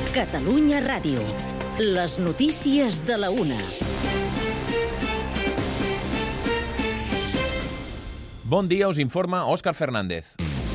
Catalunya Ràdio. Les notícies de la una. Bon dia, us informa Òscar Fernández.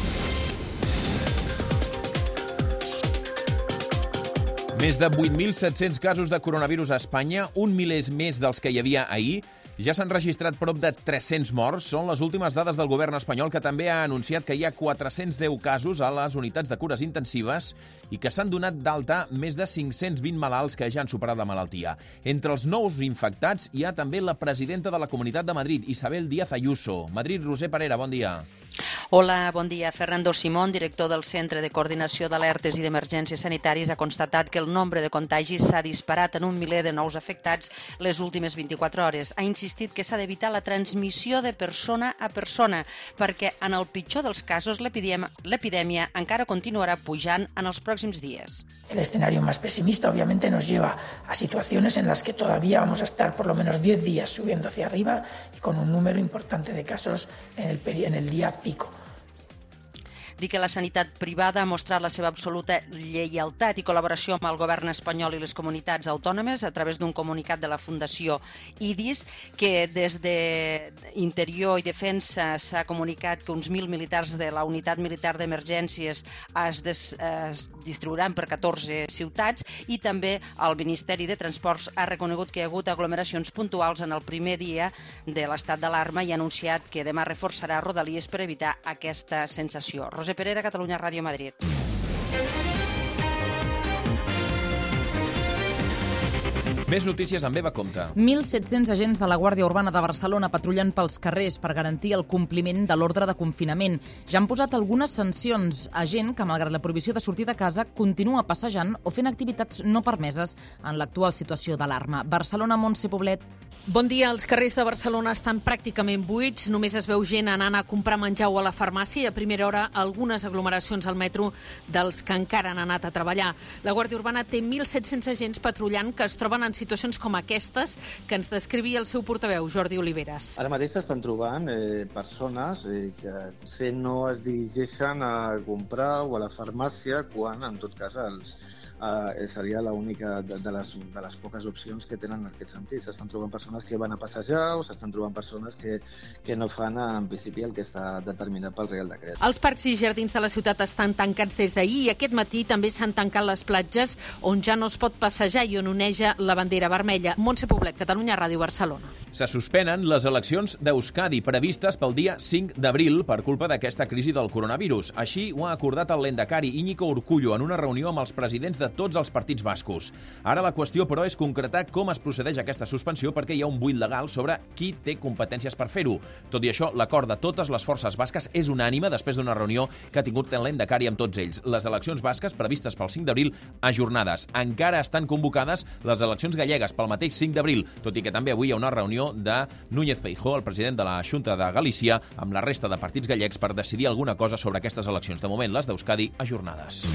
Més de 8.700 casos de coronavirus a Espanya, un miler més dels que hi havia ahir. Ja s'han registrat prop de 300 morts. Són les últimes dades del govern espanyol, que també ha anunciat que hi ha 410 casos a les unitats de cures intensives i que s'han donat d'alta més de 520 malalts que ja han superat la malaltia. Entre els nous infectats hi ha també la presidenta de la Comunitat de Madrid, Isabel Díaz Ayuso. Madrid, Roser Parera, bon dia. Hola, bon dia. Fernando Simón, director del Centre de Coordinació d'Alertes i d'Emergències Sanitàries, ha constatat que el nombre de contagis s'ha disparat en un miler de nous afectats les últimes 24 hores. Ha insistit que s'ha d'evitar la transmissió de persona a persona, perquè en el pitjor dels casos l'epidèmia encara continuarà pujant en els pròxims dies. El escenario más pesimista obviamente nos lleva a situaciones en las que todavía vamos a estar por lo menos 10 días subiendo hacia arriba y con un número importante de casos en el día pico. Dir que la sanitat privada ha mostrat la seva absoluta lleialtat i col·laboració amb el govern espanyol i les comunitats autònomes a través d'un comunicat de la Fundació IDIS, que des d'Interior i Defensa s'ha comunicat que uns 1.000 militars de la Unitat Militar d'Emergències es distribuiran per 14 ciutats, i també el Ministeri de Transports ha reconegut que hi ha hagut aglomeracions puntuals en el primer dia de l'estat d'alarma i ha anunciat que demà reforçarà Rodalies per evitar aquesta sensació. Roser Parera, Catalunya Ràdio, Madrid. Més notícies amb Eva Compte. 1.700 agents de la Guàrdia Urbana de Barcelona patrullen pels carrers per garantir el compliment de l'ordre de confinament. Ja han posat algunes sancions a gent que, malgrat la prohibició de sortir de casa, continua passejant o fent activitats no permeses en l'actual situació d'alarma. Barcelona, Montse Poblet. Bon dia. Els carrers de Barcelona estan pràcticament buits. Només es veu gent anant a comprar menjar o a la farmàcia i a primera hora algunes aglomeracions al metro dels que encara han anat a treballar. La Guàrdia Urbana té 1.700 agents patrullant que es troben en situacions com aquestes que ens descrivia el seu portaveu, Jordi Oliveres. Ara mateix s'estan trobant persones que potser no es dirigeixen a comprar o a la farmàcia quan, en tot cas, seria l'única de les poques opcions que tenen en aquest sentit. S'estan trobant persones que van a passejar o s'estan trobant persones que no fan en principi el que està determinat pel Reial Decret. Els parcs i jardins de la ciutat estan tancats des d'ahir i aquest matí també s'han tancat les platges on ja no es pot passejar i on oneja la bandera vermella. Montse Poblet, Catalunya Ràdio, Barcelona. Se suspenen les eleccions d'Euskadi previstes pel dia 5 d'abril per culpa d'aquesta crisi del coronavirus. Així ho ha acordat el lehendakari Iñigo Urkullu en una reunió amb els presidents de tots els partits bascos. Ara la qüestió, però, és concretar com es procedeix a aquesta suspensió perquè hi ha un buit legal sobre qui té competències per fer-ho. Tot i això, l'acord de totes les forces basques és unànime després d'una reunió que ha tingut el lehendakari amb tots ells. Les eleccions basques previstes pel 5 d'abril ajornades. Encara estan convocades les eleccions gallegues pel mateix 5 d'abril, tot i que també avui hi ha una reunió de Núñez Feijóo, el president de la Xunta de Galícia, amb la resta de partits gallecs per decidir alguna cosa sobre aquestes eleccions. De moment, les d'Euskadi ajornades.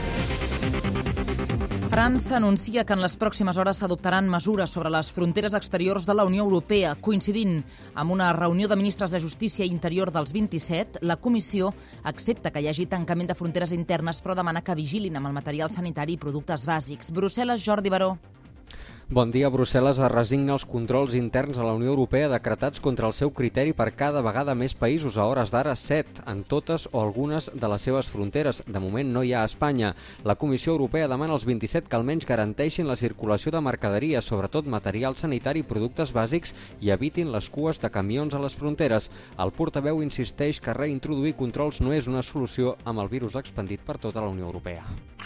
França anuncia que en les pròximes hores s'adoptaran mesures sobre les fronteres exteriors de la Unió Europea. Coincidint amb una reunió de ministres de Justícia i Interior dels 27, la Comissió accepta que hi hagi tancament de fronteres internes, però demana que vigilin amb el material sanitari i productes bàsics. Brussel·les, Jordi Baró. Bon dia. Brussel·les es resigna als controls interns a la Unió Europea decretats contra el seu criteri per cada vegada més països, a hores d'ara 7, en totes o algunes de les seves fronteres. De moment no hi ha a Espanya. La Comissió Europea demana als 27 que almenys garanteixin la circulació de mercaderies, sobretot material sanitari i productes bàsics, i evitin les cues de camions a les fronteres. El portaveu insisteix que reintroduir controls no és una solució amb el virus expandit per tota la Unió Europea.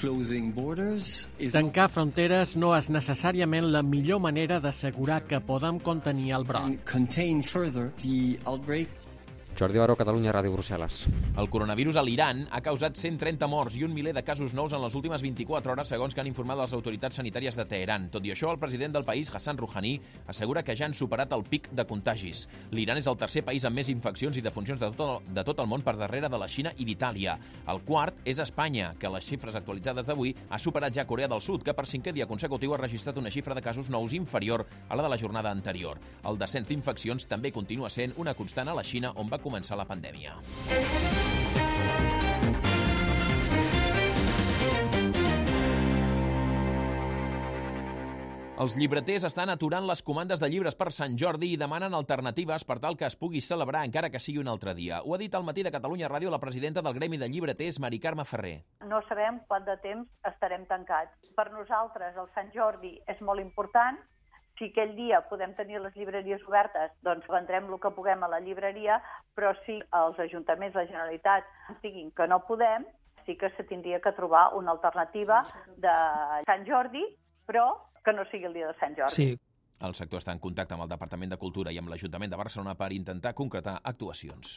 Tancar fronteres no és necessàriament la millor manera d'assegurar que podem contenir el brot. Jordi Baró, Catalunya Ràdio, Brussel·les. El coronavirus a l'Iran ha causat 130 morts i un miler de casos nous en les últimes 24 hores, segons que han informat les autoritats sanitàries de Teheran. Tot i això, el president del país, Hassan Rouhani, assegura que ja han superat el pic de contagis. L'Iran és el tercer país amb més infeccions i defuncions de tot el món, per darrere de la Xina i d'Itàlia. El quart és Espanya, que les xifres actualitzades d'avui ha superat ja Corea del Sud, que per 5è dia consecutiu ha registrat una xifra de casos nous inferior a la de la jornada anterior. El descens d'infeccions també continua sent una constant a la Xina, on va començar la pandèmia. Els llibreters estan aturant les comandes de llibres per Sant Jordi i demanen alternatives per tal que es pugui celebrar encara que sigui un altre dia. Ho ha dit al Matí de Catalunya Ràdio la presidenta del Gremi de Llibreters, Mari Carme Ferrer. No sabem quant de temps estarem tancats. Per nosaltres el Sant Jordi és molt important. Si aquell dia podem tenir les llibreries obertes, doncs vendrem el que puguem a la llibreria, però si els ajuntaments, la Generalitat, ens diguin que no podem, sí que se tindria que trobar una alternativa de Sant Jordi, però que no sigui el dia de Sant Jordi. Sí. El sector està en contacte amb el Departament de Cultura i amb l'Ajuntament de Barcelona per intentar concretar actuacions.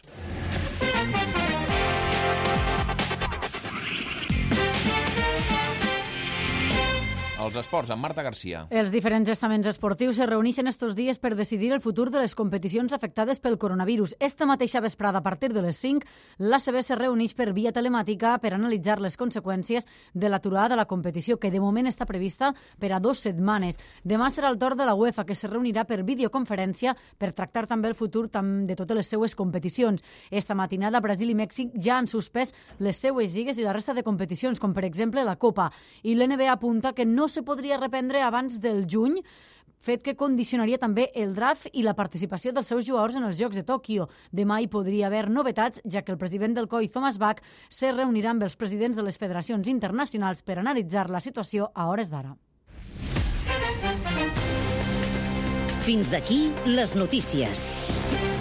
Els esports, amb Marta Garcia. Els diferents estaments esportius se reuneixen estos dies per decidir el futur de les competicions afectades pel coronavirus. Esta mateixa vesprada, a partir de les 5, l'ACB se reuneix per via telemàtica per analitzar les conseqüències de l'aturada de la competició, que de moment està prevista per a 2 setmanes. Demà serà el torn de la UEFA, que se reunirà per videoconferència per tractar també el futur de totes les seues competicions. Esta matinada, Brasil i Mèxic ja han suspès les seues lligues i la resta de competicions, com per exemple la Copa. I l'NBA apunta que no se podria reprendre abans del juny, fet que condicionaria també el draft i la participació dels seus jugadors en els Jocs de Tòquio. Demà hi podria haver novetats, ja que el president del COI, Thomas Bach, se reunirà amb els presidents de les federacions internacionals per analitzar la situació a hores d'ara. Fins aquí les notícies.